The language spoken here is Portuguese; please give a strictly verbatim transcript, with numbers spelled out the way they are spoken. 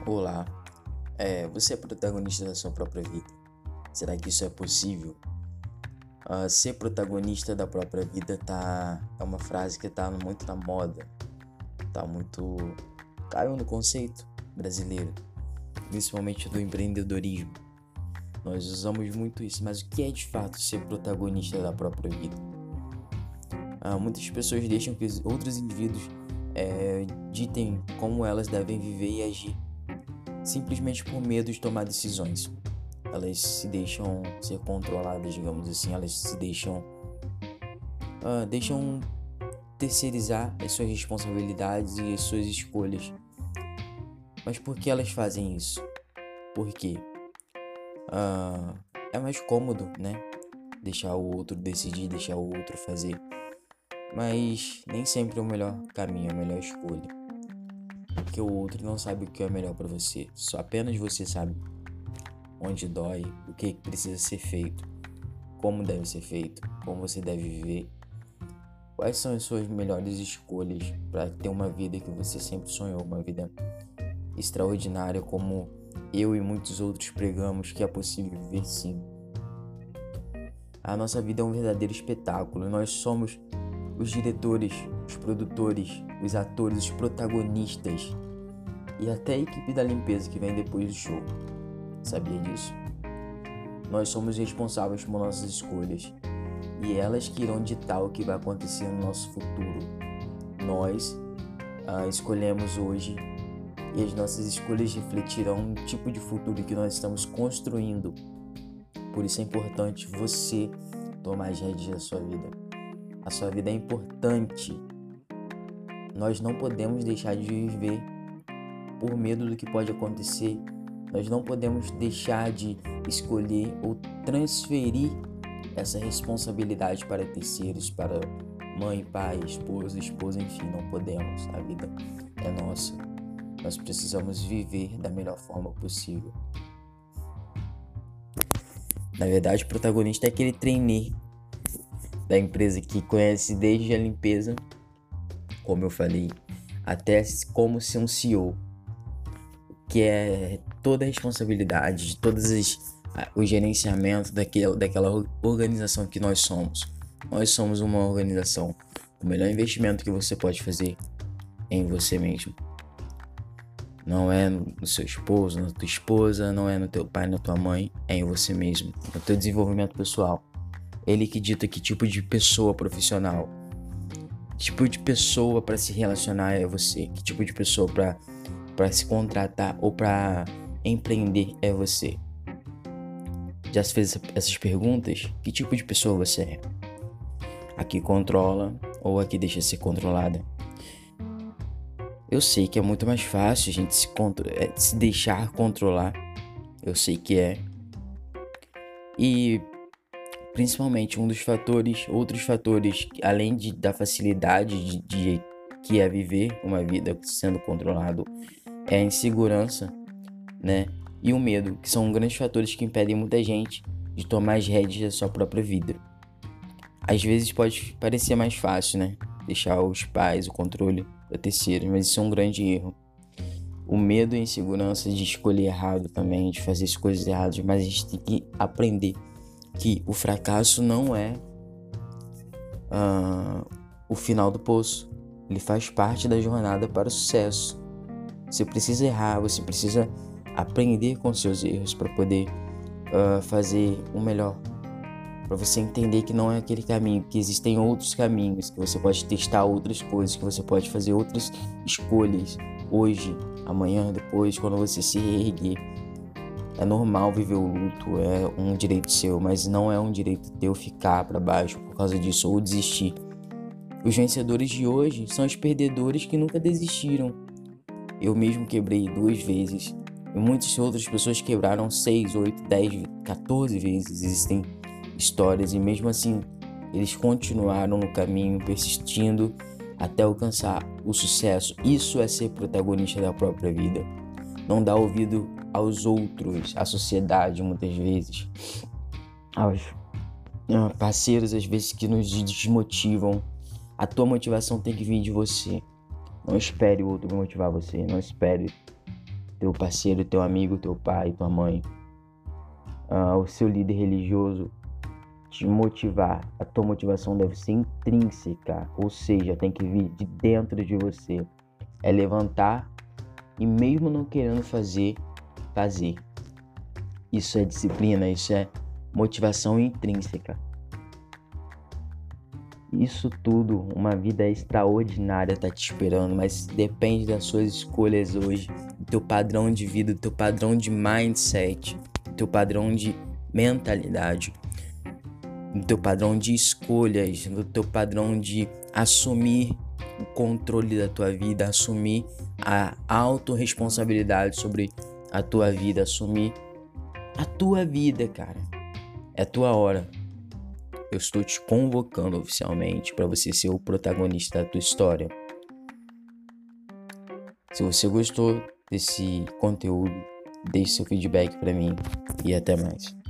Olá, é, você é protagonista da sua própria vida. Será que isso é possível? Ah, ser protagonista da própria vida tá, é uma frase que tá muito na moda, tá muito... caiu no conceito brasileiro, principalmente do empreendedorismo. Nós usamos muito isso, mas o que é de fato ser protagonista da própria vida? Ah, muitas pessoas deixam que os outros indivíduos é, ditem como elas devem viver e agir, simplesmente por medo de tomar decisões. Elas se deixam ser controladas, digamos assim, elas se deixam uh, deixam terceirizar as suas responsabilidades e as suas escolhas. Mas por que elas fazem isso? Porque uh, é mais cômodo, né? Deixar o outro decidir, deixar o outro fazer. Mas nem sempre é o melhor caminho, a melhor escolha. Porque o outro não sabe o que é melhor para você. Só apenas você sabe onde dói, o que precisa ser feito, como deve ser feito, como você deve viver. Quais são as suas melhores escolhas para ter uma vida que você sempre sonhou, uma vida extraordinária, como eu e muitos outros pregamos que é possível viver sim. A nossa vida é um verdadeiro espetáculo. Nós somos os diretores, os produtores, os atores, os protagonistas e até a equipe da limpeza que vem depois do show. Sabia disso? Nós somos responsáveis por nossas escolhas e elas que irão ditar o que vai acontecer no nosso futuro. Nós ah, escolhemos hoje e as nossas escolhas refletirão o tipo de futuro que nós estamos construindo. Por isso é importante você tomar as rédeas da sua vida. A sua vida é importante. Nós não podemos deixar de viver por medo do que pode acontecer. Nós não podemos deixar de escolher ou transferir essa responsabilidade para terceiros, para mãe, pai, esposa, esposa, enfim, não podemos. A vida é nossa. Nós precisamos viver da melhor forma possível. Na verdade, o protagonista é aquele trainee da empresa que conhece desde a limpeza, como eu falei, até como ser um C E O, que é toda a responsabilidade de todos os, o gerenciamento daquela, daquela organização que nós somos. Nós somos uma organização. O melhor investimento que você pode fazer é em você mesmo. Não é no seu esposo, na tua esposa, não é no teu pai, na tua mãe, é em você mesmo, no teu desenvolvimento pessoal. Ele que dita que tipo de pessoa profissional, que tipo de pessoa para se relacionar é você, que tipo de pessoa para para se contratar ou para empreender é você. Já se fez essas perguntas? Que tipo de pessoa você é? A que controla ou a que deixa ser controlada? Eu sei que é muito mais fácil a gente se, contro- se deixar controlar. Eu sei que é. E principalmente um dos fatores, outros fatores, além de, da facilidade de, de que é viver uma vida sendo controlado, é a insegurança, né? E o medo, que são grandes fatores que impedem muita gente de tomar as rédeas da sua própria vida. Às vezes pode parecer mais fácil, né? Deixar os pais, o controle para terceiros, mas isso é um grande erro. O medo e a insegurança de escolher errado também, de fazer as coisas erradas, mas a gente tem que aprender que o fracasso não é uh, o final do poço. Ele faz parte da jornada para o sucesso. Você precisa errar, você precisa aprender com seus erros para poder uh, fazer o melhor. Para você entender que não é aquele caminho, que existem outros caminhos, que você pode testar outras coisas, que você pode fazer outras escolhas hoje, amanhã, depois, quando você se reerguer. É normal viver o luto, é um direito seu, mas não é um direito teu ficar para baixo por causa disso ou desistir. Os vencedores de hoje são os perdedores que nunca desistiram. Eu mesmo quebrei duas vezes e muitas outras pessoas quebraram seis, oito, dez, quatorze vezes. Existem histórias e mesmo assim eles continuaram no caminho, persistindo até alcançar o sucesso. Isso é ser protagonista da própria vida. Não dar ouvido aos outros, à sociedade muitas vezes, aos parceiros às vezes que nos desmotivam. A tua motivação tem que vir de você. Não espere o outro motivar você, não espere teu parceiro, teu amigo, teu pai, tua mãe, uh, o seu líder religioso te motivar. A tua motivação deve ser intrínseca, ou seja, tem que vir de dentro de você. É levantar e mesmo não querendo fazer, fazer. Isso é disciplina, isso é motivação intrínseca. Isso tudo, uma vida extraordinária está te esperando, mas depende das suas escolhas hoje, do teu padrão de vida, do teu padrão de mindset, do teu padrão de mentalidade, do teu padrão de escolhas, do teu padrão de assumir o controle da tua vida, assumir a autorresponsabilidade sobre a tua vida, assumir a tua vida, cara. É a tua hora. Eu estou te convocando oficialmente para você ser o protagonista da tua história. Se você gostou desse conteúdo, deixe seu feedback para mim e até mais.